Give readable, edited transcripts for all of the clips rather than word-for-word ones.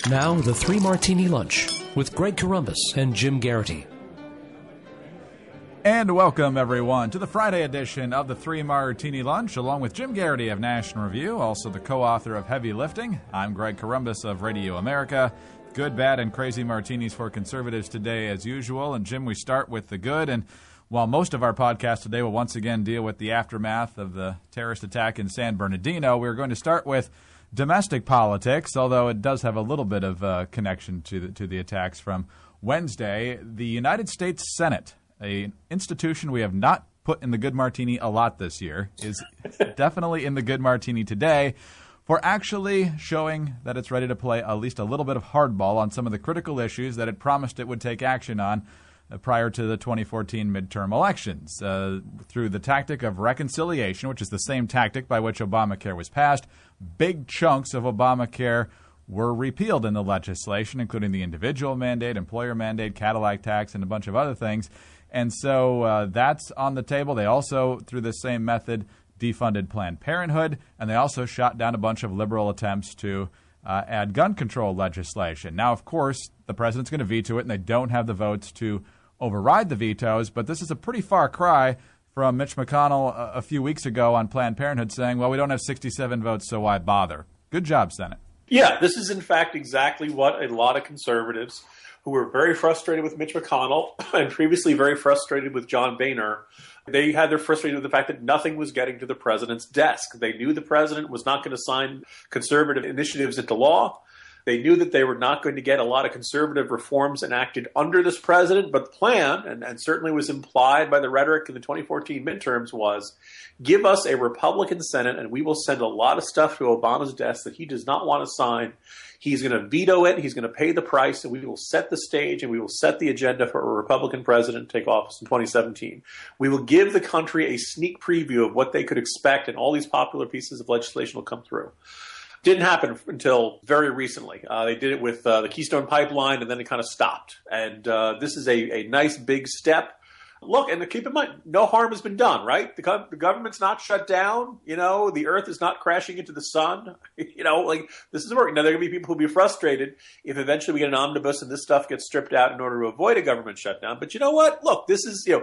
Now, the Three Martini Lunch with Greg Corombos and Jim Garrity. And welcome, everyone, to the Friday edition of the Three Martini Lunch, along with Jim Garrity of National Review, also the co-author of Heavy Lifting. I'm Greg Corombos of Radio America. Good, bad, and crazy martinis for conservatives today, as usual. And, Jim, we start with the good. And while most of our podcast today will once again deal with the aftermath of the terrorist attack in San Bernardino, we're going to start with domestic politics, although it does have a little bit of connection to the attacks from Wednesday. The United States Senate, an institution we have not put in the good martini a lot this year, is definitely in the good martini today for actually showing that it's ready to play at least a little bit of hardball on some of the critical issues that it promised it would take action on prior to the 2014 midterm elections, through the tactic of reconciliation, which is the same tactic by which Obamacare was passed. Big chunks of Obamacare were repealed in the legislation, including the individual mandate, employer mandate, Cadillac tax, and a bunch of other things. And so that's on the table. They also, through the same method, defunded Planned Parenthood, and they also shot down a bunch of liberal attempts to add gun control legislation. Now, of course, the president's going to veto it, and they don't have the votes to override the vetoes, but this is a pretty far cry from Mitch McConnell a few weeks ago on Planned Parenthood saying, well, we don't have 67 votes, so why bother? Good job, Senate. Yeah, this is in fact exactly what a lot of conservatives who were very frustrated with Mitch McConnell and previously very frustrated with John Boehner, they had their frustrated with the fact that nothing was getting to the president's desk. They knew the president was not going to sign conservative initiatives into law. They knew that they were not going to get a lot of conservative reforms enacted under this president, but the plan, and certainly was implied by the rhetoric in the 2014 midterms, was give us a Republican Senate and we will send a lot of stuff to Obama's desk that he does not want to sign. He's going to veto it, he's going to pay the price, and we will set the stage and we will set the agenda for a Republican president to take office in 2017. We will give the country a sneak preview of what they could expect, and all these popular pieces of legislation will come through. Didn't happen until very recently. They did it with the Keystone Pipeline, and then it kind of stopped. And this is a nice big step. Look, and keep in mind, no harm has been done, right? The government's not shut down. You know, the earth is not crashing into the sun. You know, like, this is working. Now, there are going to be people who will be frustrated if eventually we get an omnibus and this stuff gets stripped out in order to avoid a government shutdown. But you know what? Look, this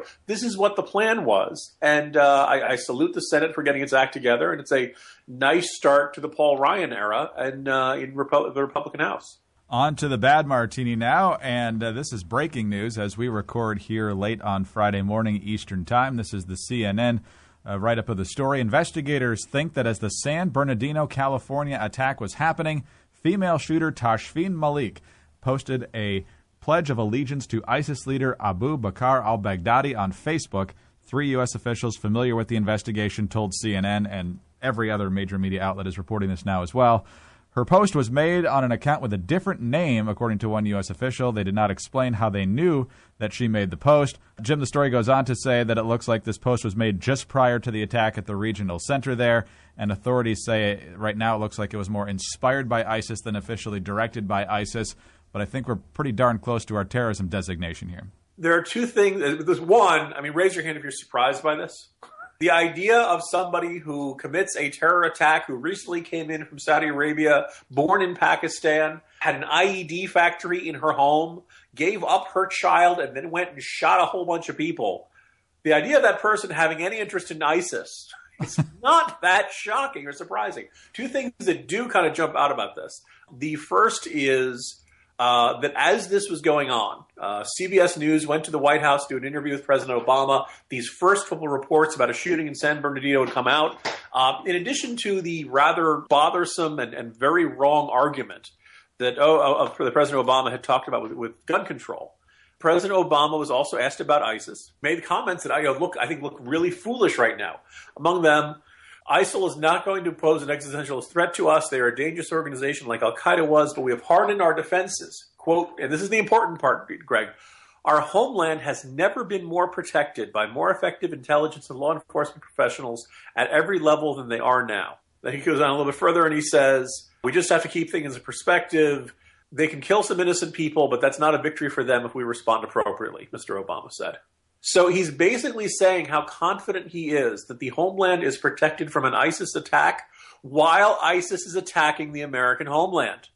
is what the plan was. And I salute the Senate for getting its act together. And it's a nice start to the Paul Ryan era and in the Republican House. On to the bad martini now, and this is breaking news as we record here late on Friday morning Eastern Time. This is the CNN write-up of the story. Investigators think that as the San Bernardino, California attack was happening, female shooter Tashfeen Malik posted a pledge of allegiance to ISIS leader Abu Bakr al-Baghdadi on Facebook. 3 U.S. officials familiar with the investigation told CNN, and every other major media outlet is reporting this now as well. Her post was made on an account with a different name, according to one U.S. official. They did not explain how they knew that she made the post. Jim, the story goes on to say that it looks like this post was made just prior to the attack at the regional center there, and authorities say right now it looks like it was more inspired by ISIS than officially directed by ISIS, but I think we're pretty darn close to our terrorism designation here. There are two things. There's one, I mean, raise your hand if you're surprised by this. The idea of somebody who commits a terror attack, who recently came in from Saudi Arabia, born in Pakistan, had an IED factory in her home, gave up her child, and then went and shot a whole bunch of people. The idea of that person having any interest in ISIS is not that shocking or surprising. Two things that do kind of jump out about this. The first is that as this was going on, CBS News went to the White House to do an interview with President Obama. These first couple of reports about a shooting in San Bernardino would come out. In addition to the rather bothersome and very wrong argument that President Obama had talked about with gun control, President Obama was also asked about ISIS, made comments that I think look really foolish right now. Among them, ISIL is not going to pose an existential threat to us. They are a dangerous organization like Al-Qaeda was, but we have hardened our defenses. Quote, and this is the important part, Greg, our homeland has never been more protected by more effective intelligence and law enforcement professionals at every level than they are now. Then he goes on a little bit further and he says, we just have to keep things in perspective. They can kill some innocent people, but that's not a victory for them if we respond appropriately, Mr. Obama said. So he's basically saying how confident he is that the homeland is protected from an ISIS attack while ISIS is attacking the American homeland.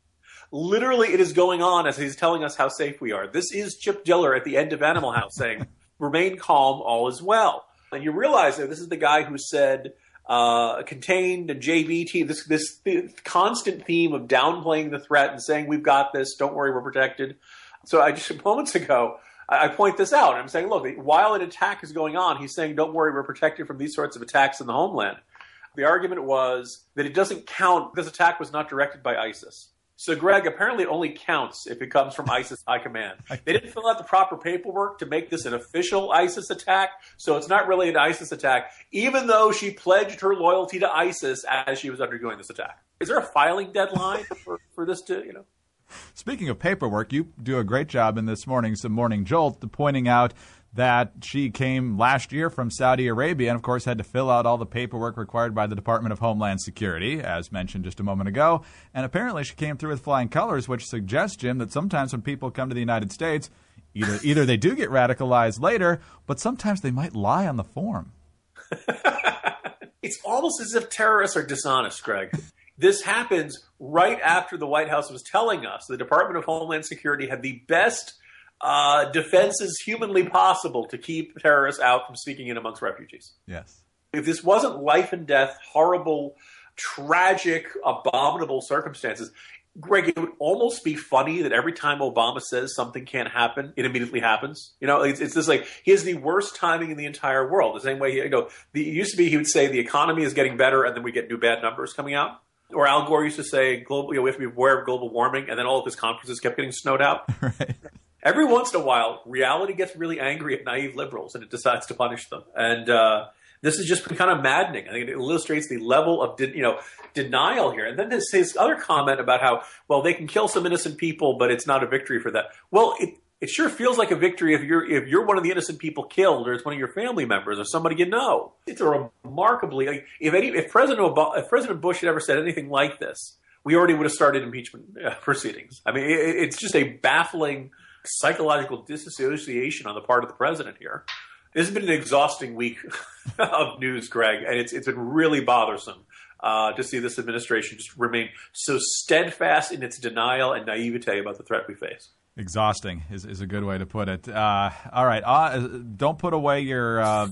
Literally, it is going on as he's telling us how safe we are. This is Chip Diller at the end of Animal House saying, remain calm, all is well. And you realize that this is the guy who said contained and JBT, this constant theme of downplaying the threat and saying, we've got this, don't worry, we're protected. So just moments ago, I point this out. I'm saying, look, while an attack is going on, he's saying, don't worry, we're protected from these sorts of attacks in the homeland. The argument was that it doesn't count. This attack was not directed by ISIS. So, Greg, apparently it only counts if it comes from ISIS high command. They didn't fill out the proper paperwork to make this an official ISIS attack, so it's not really an ISIS attack, even though she pledged her loyalty to ISIS as she was undergoing this attack. Is there a filing deadline for this to, Speaking of paperwork, you do a great job in this morning's Morning Jolt pointing out that she came last year from Saudi Arabia and, of course, had to fill out all the paperwork required by the Department of Homeland Security, as mentioned just a moment ago. And apparently she came through with flying colors, which suggests, Jim, that sometimes when people come to the United States, either they do get radicalized later, but sometimes they might lie on the form. It's almost as if terrorists are dishonest, Greg. This happens right after the White House was telling us the Department of Homeland Security had the best defenses humanly possible to keep terrorists out from sneaking in amongst refugees. Yes. If this wasn't life and death, horrible, tragic, abominable circumstances, Greg, it would almost be funny that every time Obama says something can't happen, it immediately happens. It's just like he has the worst timing in the entire world. The same way, it used to be he would say the economy is getting better and then we get new bad numbers coming out. Or Al Gore used to say, we have to be aware of global warming, and then all of his conferences kept getting snowed out. Right. Every once in a while, reality gets really angry at naive liberals, and it decides to punish them. And this is just kind of maddening. I think it illustrates the level of denial here. And then there's his other comment about how, well, they can kill some innocent people, but it's not a victory for that. Well, it sure feels like a victory if you're one of the innocent people killed, or it's one of your family members, or somebody you know. It's a remarkably if President Bush had ever said anything like this, we already would have started impeachment proceedings. I mean, it's just a baffling psychological disassociation on the part of the president here. This has been an exhausting week of news, Greg, and it's been really bothersome to see this administration just remain so steadfast in its denial and naivete about the threat we face. Exhausting is a good way to put it. All right, don't put away your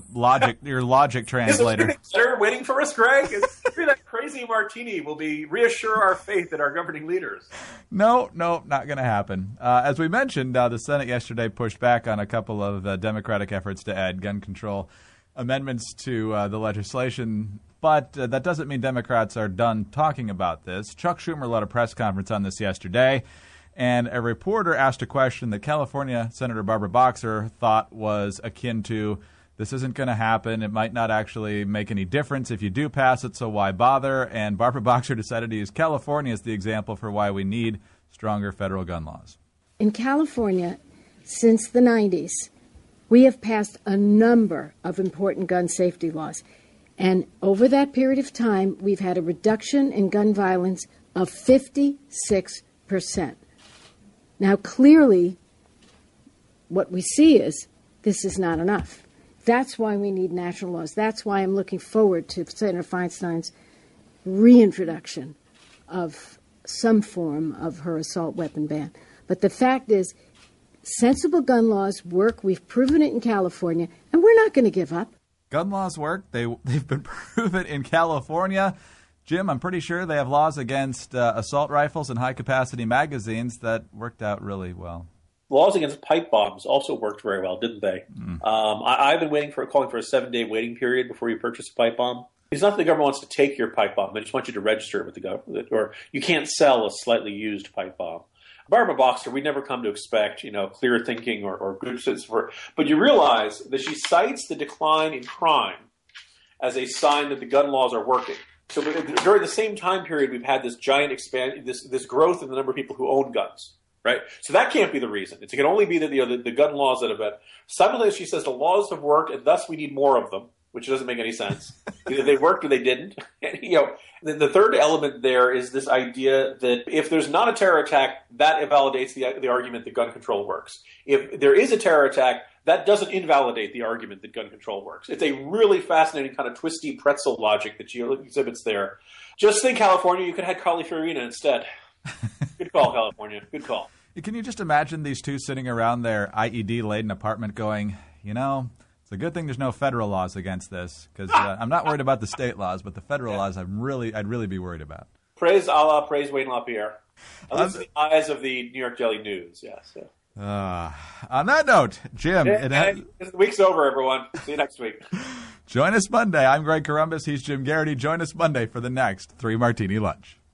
logic translator. Is there waiting for us, Greg? Maybe that crazy martini will reassure our faith in our governing leaders. No, not going to happen. As we mentioned, the Senate yesterday pushed back on a couple of Democratic efforts to add gun control amendments to the legislation. But that doesn't mean Democrats are done talking about this. Chuck Schumer led a press conference on this yesterday. And a reporter asked a question that California Senator Barbara Boxer thought was akin to, this isn't going to happen. It might not actually make any difference if you do pass it, so why bother? And Barbara Boxer decided to use California as the example for why we need stronger federal gun laws. In California, since the 90s, we have passed a number of important gun safety laws. And over that period of time, we've had a reduction in gun violence of 56%. Now, clearly, what we see is this is not enough. That's why we need national laws. That's why I'm looking forward to Senator Feinstein's reintroduction of some form of her assault weapon ban. But the fact is, sensible gun laws work. We've proven it in California, and we're not going to give up. Gun laws work. They've been proven in California. Jim, I'm pretty sure they have laws against assault rifles and high-capacity magazines that worked out really well. Laws against pipe bombs also worked very well, didn't they? I've been calling for a 7-day waiting period before you purchase a pipe bomb. It's not that the government wants to take your pipe bomb. They just want you to register it with the government. Or you can't sell a slightly used pipe bomb. Barbara Boxer, we never come to expect, clear thinking or good sense for her. But you realize that she cites the decline in crime as a sign that the gun laws are working. So during the same time period, we've had this giant this growth in the number of people who own guns, right? So that can't be the reason. It can only be that the gun laws that have been. Simultaneously, she says the laws have worked, and thus we need more of them, which doesn't make any sense. Either they worked or they didn't. The third element there is this idea that if there's not a terror attack, that invalidates the argument that gun control works. If there is a terror attack, that doesn't invalidate the argument that gun control works. It's a really fascinating kind of twisty pretzel logic that she exhibits there. Just think, California, you could have Carly Fiorina instead. Good call, California. Good call. Can you just imagine these two sitting around their IED-laden apartment going, it's a good thing there's no federal laws against this, because I'm not worried about the state laws, but the federal laws I'd really be worried about. Praise Allah, praise Wayne LaPierre. At least in the eyes of the New York Daily News, yes. Yeah. On that note, Jim. The week's over, everyone. See you next week. Join us Monday. I'm Greg Corombos. He's Jim Garrity. Join us Monday for the next 3 Martini Lunch.